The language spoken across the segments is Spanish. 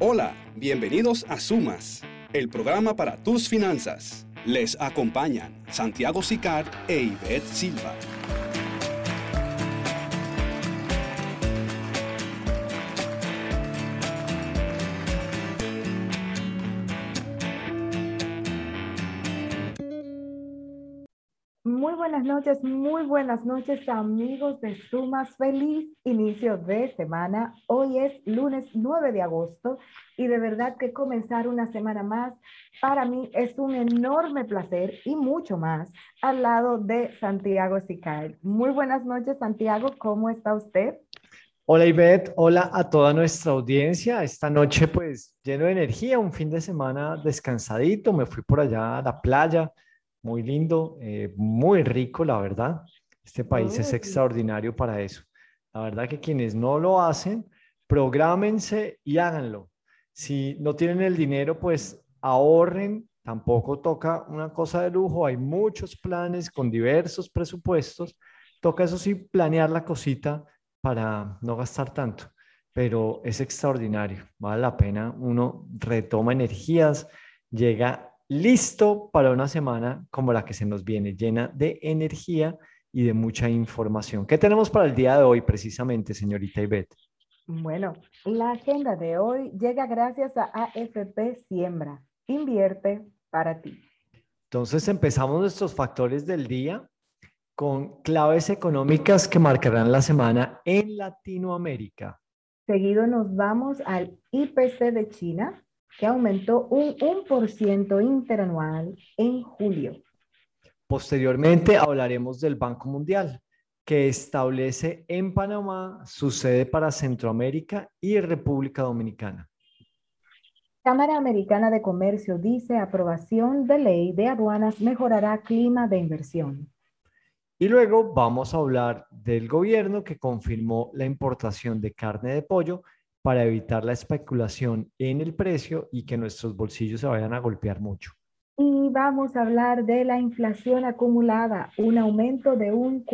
Hola, bienvenidos a Sumas, el programa para tus finanzas. Les acompañan Santiago Sicard e Ivette Silva. Muy buenas noches amigos de Sumas. Feliz inicio de semana. Hoy es lunes 9 de agosto y de verdad que comenzar una semana más para mí es un enorme placer y mucho más al lado de Santiago Sicard. Muy buenas noches Santiago, ¿cómo está usted? Hola Ivette, hola a toda nuestra audiencia. Esta noche pues lleno de energía, un fin de semana descansadito, me fui por allá a la playa, muy lindo, muy rico la verdad. Este país es Uy. extraordinario para eso. La verdad que quienes no lo hacen, prográmense y háganlo. Si no tienen el dinero, pues ahorren, tampoco toca una cosa de lujo, hay muchos planes con diversos presupuestos, toca eso sí planear la cosita para no gastar tanto, pero es extraordinario, vale la pena, uno retoma energías, llega listo para una semana como la que se nos viene, llena de energía y de mucha información. ¿Qué tenemos para el día de hoy precisamente, señorita Ivette? Bueno, la agenda de hoy llega gracias a AFP Siembra. Invierte para ti. Entonces empezamos nuestros factores del día con claves económicas que marcarán la semana en Latinoamérica. Seguido nos vamos al IPC de China, que aumentó un 1% interanual en julio. Posteriormente hablaremos del Banco Mundial, que establece en Panamá su sede para Centroamérica y República Dominicana. Cámara Americana de Comercio dice aprobación de ley de aduanas mejorará clima de inversión. Y luego vamos a hablar del gobierno que confirmó la importación de carne de pollo para evitar la especulación en el precio y que nuestros bolsillos se vayan a golpear mucho. Y vamos a hablar de la inflación acumulada, un aumento de un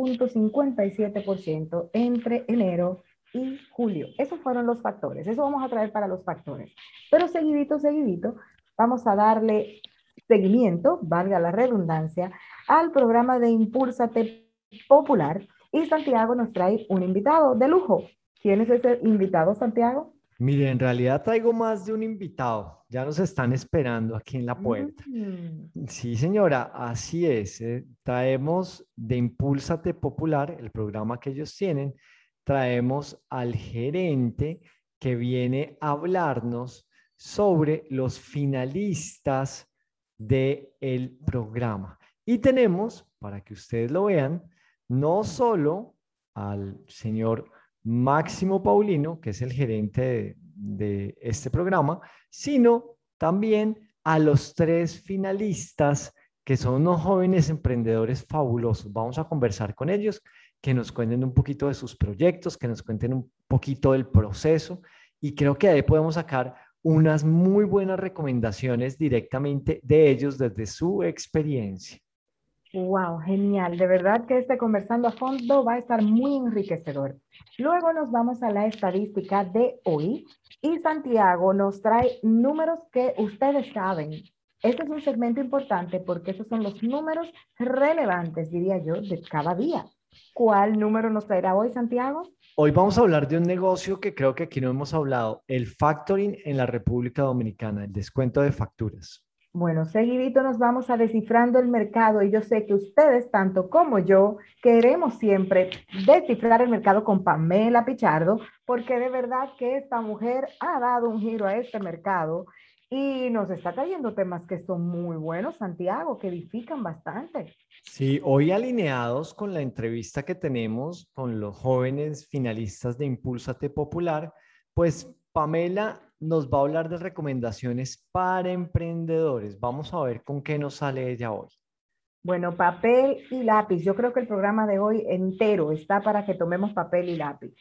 4,57% entre enero y julio. Esos fueron los factores, eso vamos a traer para los factores. Pero seguidito, vamos a darle seguimiento, valga la redundancia, al programa de Impúlsate Popular y Santiago nos trae un invitado de lujo. ¿Quién es ese invitado, Santiago? Mire, en realidad traigo más de un invitado. Ya nos están esperando aquí en la puerta. Mm. Sí, señora, así es. Traemos de Impúlsate Popular, el programa que ellos tienen, traemos al gerente que viene a hablarnos sobre los finalistas del programa. Y tenemos, para que ustedes lo vean, no solo al señor Máximo Paulino, que es el gerente de este programa, sino también a los tres finalistas que son unos jóvenes emprendedores fabulosos. Vamos a conversar con ellos, que nos cuenten un poquito de sus proyectos, que nos cuenten un poquito del proceso y creo que ahí podemos sacar unas muy buenas recomendaciones directamente de ellos desde su experiencia. Wow, genial. De verdad que este conversando a fondo va a estar muy enriquecedor. Luego nos vamos a la estadística de hoy y Santiago nos trae números que ustedes saben. Este es un segmento importante porque esos son los números relevantes, diría yo, de cada día. ¿Cuál número nos traerá hoy, Santiago? Hoy vamos a hablar de un negocio que creo que aquí no hemos hablado, el factoring en la República Dominicana, el descuento de facturas. Bueno, seguidito nos vamos a descifrando el mercado y yo sé que ustedes, tanto como yo, queremos siempre descifrar el mercado con Pamela Pichardo, porque de verdad que esta mujer ha dado un giro a este mercado y nos está trayendo temas que son muy buenos, Santiago, que edifican bastante. Sí, hoy alineados con la entrevista que tenemos con los jóvenes finalistas de Impúlsate Popular, pues Pamela nos va a hablar de recomendaciones para emprendedores. Vamos a ver con qué nos sale ella hoy. Bueno, papel y lápiz. Yo creo que el programa de hoy entero está para que tomemos papel y lápiz.